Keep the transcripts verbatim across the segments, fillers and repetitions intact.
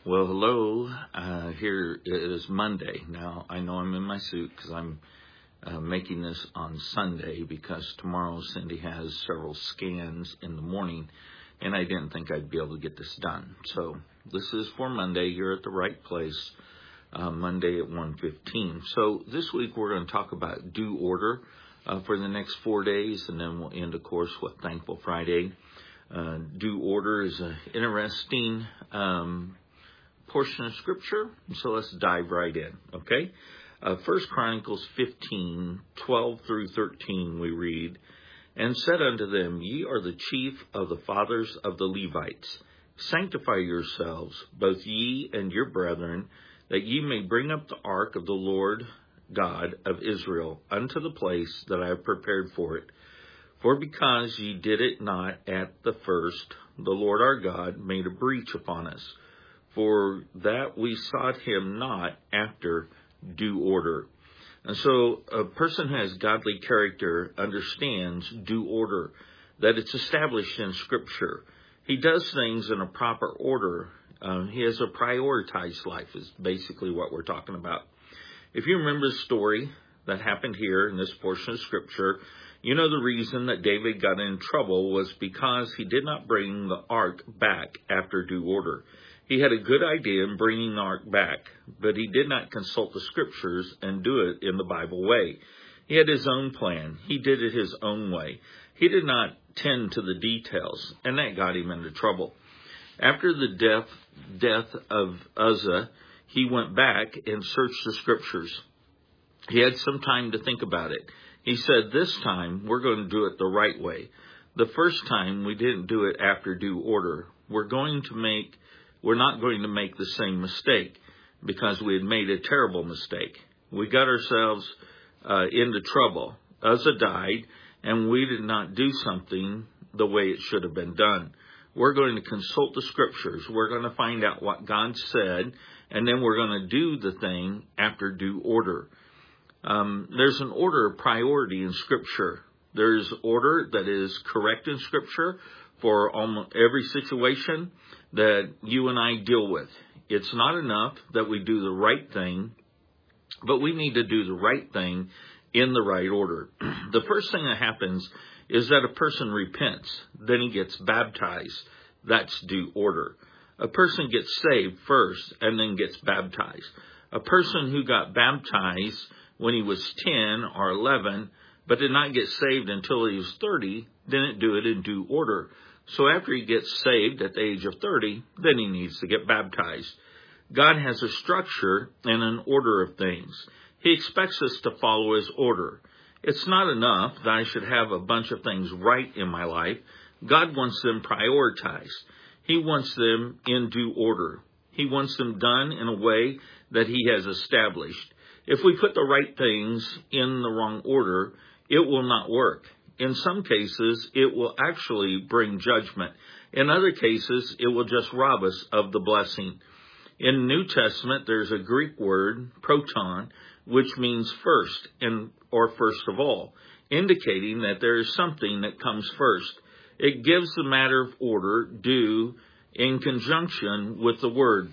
Well, hello. Uh, here it is Monday. Now, I know I'm in my suit because I'm uh, making this on Sunday because tomorrow Cindy has several scans in the morning, and I didn't think I'd be able to get this done. So this is for Monday. You're at the right place, uh, Monday at one fifteen. So this week we're going to talk about due order uh, for the next four days, and then we'll end, of course, with Thankful Friday. Uh, due order is an interesting um portion of Scripture, so let's dive right in, okay? Uh, First Chronicles fifteen, twelve through thirteen, we read, "And said unto them, Ye are the chief of the fathers of the Levites. Sanctify yourselves, both ye and your brethren, that ye may bring up the ark of the Lord God of Israel unto the place that I have prepared for it. For because ye did it not at the first, the Lord our God made a breach upon us, for that we sought him not after due order." And so a person who has godly character understands due order, that it's established in Scripture. He does things in a proper order. Um, he has a prioritized life is basically what we're talking about. If you remember the story that happened here in this portion of Scripture, you know the reason that David got in trouble was because he did not bring the ark back after due order. He had a good idea in bringing the ark back, but he did not consult the Scriptures and do it in the Bible way. He had his own plan. He did it his own way. He did not tend to the details, and that got him into trouble. After the death, death of Uzzah, he went back and searched the Scriptures. He had some time to think about it. He said, this time we're going to do it the right way. The first time we didn't do it after due order. We're going to make We're not going to make the same mistake because we had made a terrible mistake. We got ourselves uh, into trouble. Uzzah died, and we did not do something the way it should have been done. We're going to consult the Scriptures. We're going to find out what God said, and then we're going to do the thing after due order. Um, there's an order of priority in Scripture. There's order that is correct in Scripture for almost every situation that you and I deal with. It's not enough that we do the right thing, but we need to do the right thing in the right order. The first thing that happens is that a person repents, then he gets baptized. That's due order. A person gets saved first and then gets baptized. A person who got baptized when he was ten or eleven, but did not get saved until he was thirty, didn't do it in due order. So after he gets saved at the age of thirty, then he needs to get baptized. God has a structure and an order of things. He expects us to follow his order. It's not enough that I should have a bunch of things right in my life. God wants them prioritized. He wants them in due order. He wants them done in a way that he has established. If we put the right things in the wrong order, it will not work. In some cases, it will actually bring judgment. In other cases, it will just rob us of the blessing. In the New Testament, there's a Greek word, proton, which means first and or first of all, indicating that there is something that comes first. It gives the matter of order due in conjunction with the word.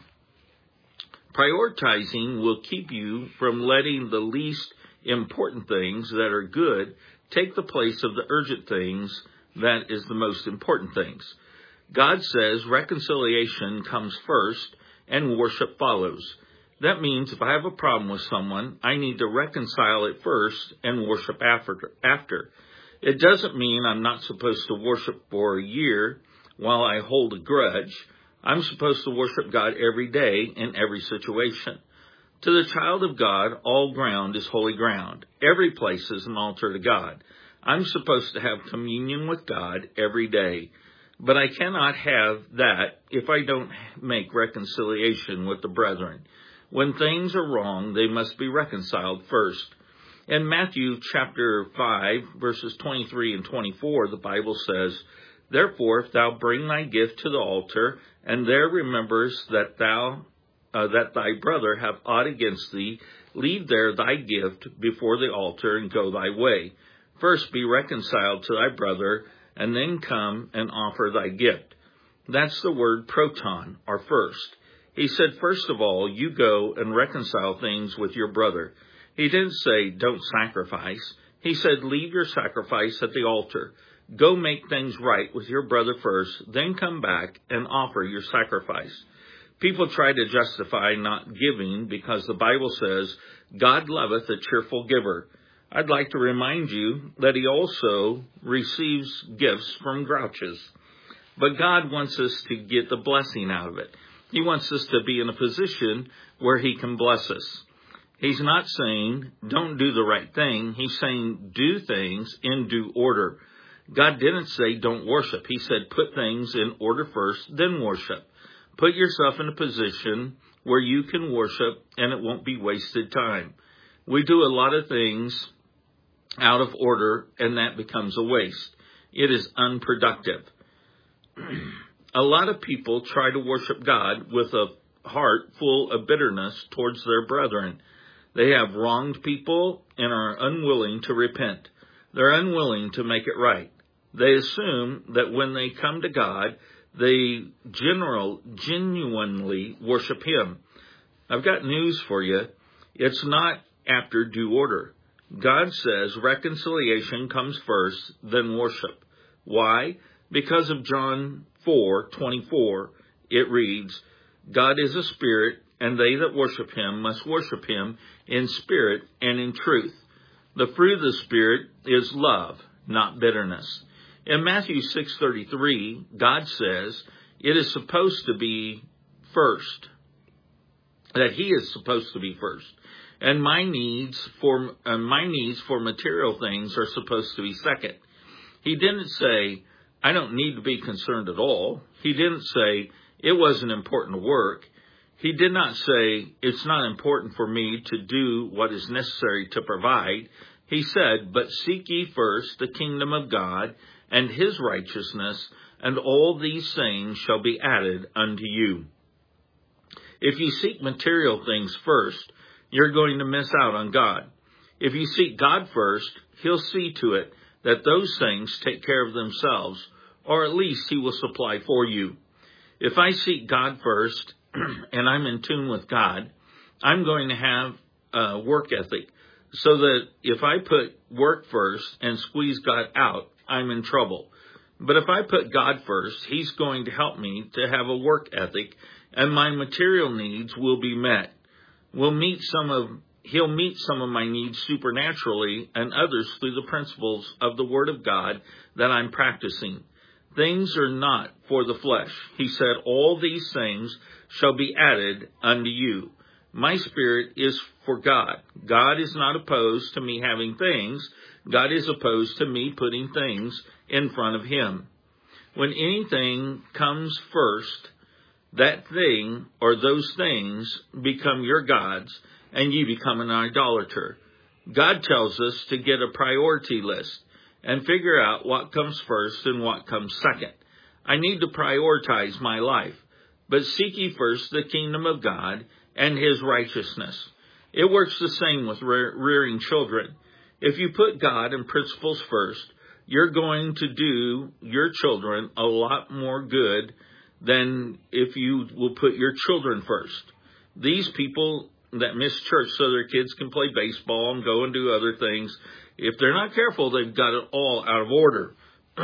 Prioritizing will keep you from letting the least important things that are good take the place of the urgent things that is the most important things. God says reconciliation comes first and worship follows. That means if I have a problem with someone, I need to reconcile it first and worship after. after. It doesn't mean I'm not supposed to worship for a year while I hold a grudge. I'm supposed to worship God every day in every situation. To the child of God, all ground is holy ground. Every place is an altar to God. I'm supposed to have communion with God every day. But I cannot have that if I don't make reconciliation with the brethren. When things are wrong, they must be reconciled first. In Matthew chapter five, verses twenty-three and twenty-four, the Bible says, "Therefore, if thou bring thy gift to the altar, and there remembers that thou Uh, that thy brother have aught against thee, leave there thy gift before the altar and go thy way. First be reconciled to thy brother, and then come and offer thy gift." That's the word proton, or first. He said, first of all, you go and reconcile things with your brother. He didn't say, don't sacrifice. He said, leave your sacrifice at the altar. Go make things right with your brother first, then come back and offer your sacrifice. People try to justify not giving because the Bible says, God loveth a cheerful giver. I'd like to remind you that he also receives gifts from grouches. But God wants us to get the blessing out of it. He wants us to be in a position where he can bless us. He's not saying, don't do the right thing. He's saying, do things in due order. God didn't say, don't worship. He said, put things in order first, then worship. Put yourself in a position where you can worship and it won't be wasted time. We do a lot of things out of order and that becomes a waste. It is unproductive. A lot of people try to worship God with a heart full of bitterness towards their brethren. They have wronged people and are unwilling to repent. They're unwilling to make it right. They assume that when they come to God, they general, genuinely worship him. I've got news for you. It's not after due order. God says reconciliation comes first, then worship. Why? Because of John four twenty-four, it reads, God is a spirit, and they that worship him must worship him in spirit and in truth. The fruit of the Spirit is love, not bitterness. In Matthew six thirty-three, God says it is supposed to be first, that he is supposed to be first. And my needs for uh, my needs for material things are supposed to be second. He didn't say, I don't need to be concerned at all. He didn't say, it wasn't important work. He did not say, it's not important for me to do what is necessary to provide. He said, but seek ye first the kingdom of God and his righteousness, and all these things shall be added unto you. If you seek material things first, you're going to miss out on God. If you seek God first, he'll see to it that those things take care of themselves, or at least he will supply for you. If I seek God first, and I'm in tune with God, I'm going to have a work ethic, so that if I put work first and squeeze God out, I'm in trouble. But if I put God first, he's going to help me to have a work ethic, and my material needs will be met. We'll meet some of, he'll meet some of my needs supernaturally and others through the principles of the Word of God that I'm practicing. Things are not for the flesh. He said, all these things shall be added unto you. My spirit is for God. God is not opposed to me having things. God is opposed to me putting things in front of him. When anything comes first, that thing or those things become your gods, and you become an idolater. God tells us to get a priority list and figure out what comes first and what comes second. I need to prioritize my life. But seek ye first the kingdom of God and his righteousness. It works the same with rearing children. If you put God and principles first, you're going to do your children a lot more good than if you will put your children first. These people that miss church so their kids can play baseball and go and do other things, if they're not careful, they've got it all out of order.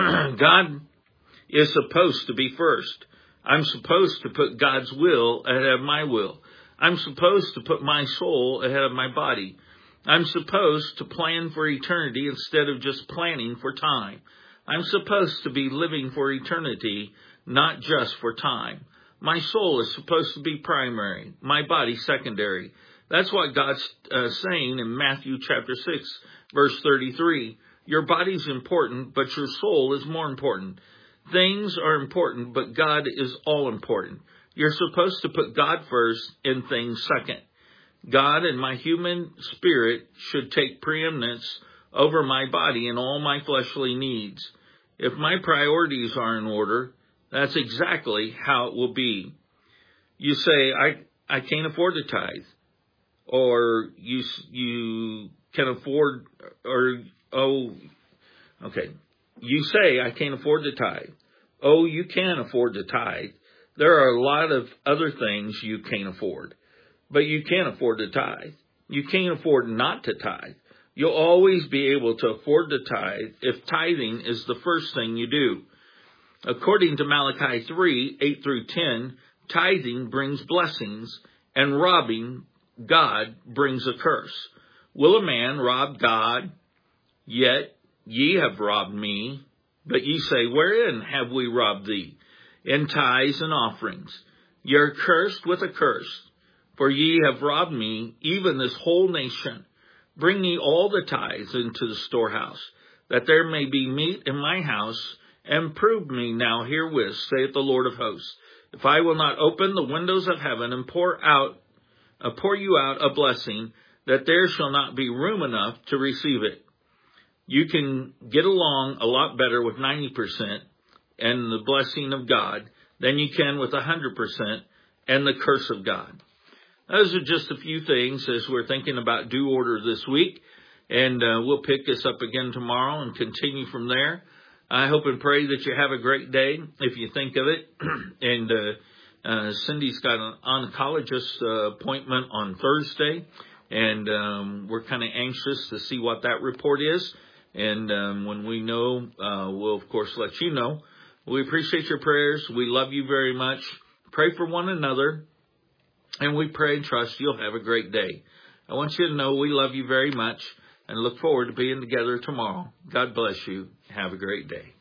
God is supposed to be first. I'm supposed to put God's will ahead of my will. I'm supposed to put my soul ahead of my body. I'm supposed to plan for eternity instead of just planning for time. I'm supposed to be living for eternity, not just for time. My soul is supposed to be primary, my body secondary. That's what God's uh, saying in Matthew chapter six, verse thirty-three. Your body's important, but your soul is more important. Things are important, but God is all important. You're supposed to put God first and things second. God and my human spirit should take preeminence over my body and all my fleshly needs. If my priorities are in order, that's exactly how it will be. You say, I, I can't afford to tithe. Or you, you can afford, or, oh, okay. You say, I can't afford to tithe. Oh, you can afford to tithe. There are a lot of other things you can't afford, but you can't afford to tithe. You can't afford not to tithe. You'll always be able to afford to tithe if tithing is the first thing you do. According to Malachi three, eight through ten, tithing brings blessings, and robbing God brings a curse. Will a man rob God? Yet ye have robbed me. But ye say, wherein have we robbed thee? In tithes and offerings. Ye are cursed with a curse, for ye have robbed me, even this whole nation. Bring ye all the tithes into the storehouse, that there may be meat in my house, and prove me now herewith, saith the Lord of hosts, if I will not open the windows of heaven and pour out, uh, pour you out a blessing, that there shall not be room enough to receive it. You can get along a lot better with ninety percent and the blessing of God than you can with one hundred percent and the curse of God. Those are just a few things as we're thinking about due order this week, and uh, we'll pick this up again tomorrow and continue from there. I hope and pray that you have a great day if you think of it. and uh, uh, Cindy's got an oncologist uh, appointment on Thursday, and um, we're kind of anxious to see what that report is. And um, when we know, uh, we'll, of course, let you know. We appreciate your prayers. We love you very much. Pray for one another. And we pray and trust you'll have a great day. I want you to know we love you very much and look forward to being together tomorrow. God bless you. Have a great day.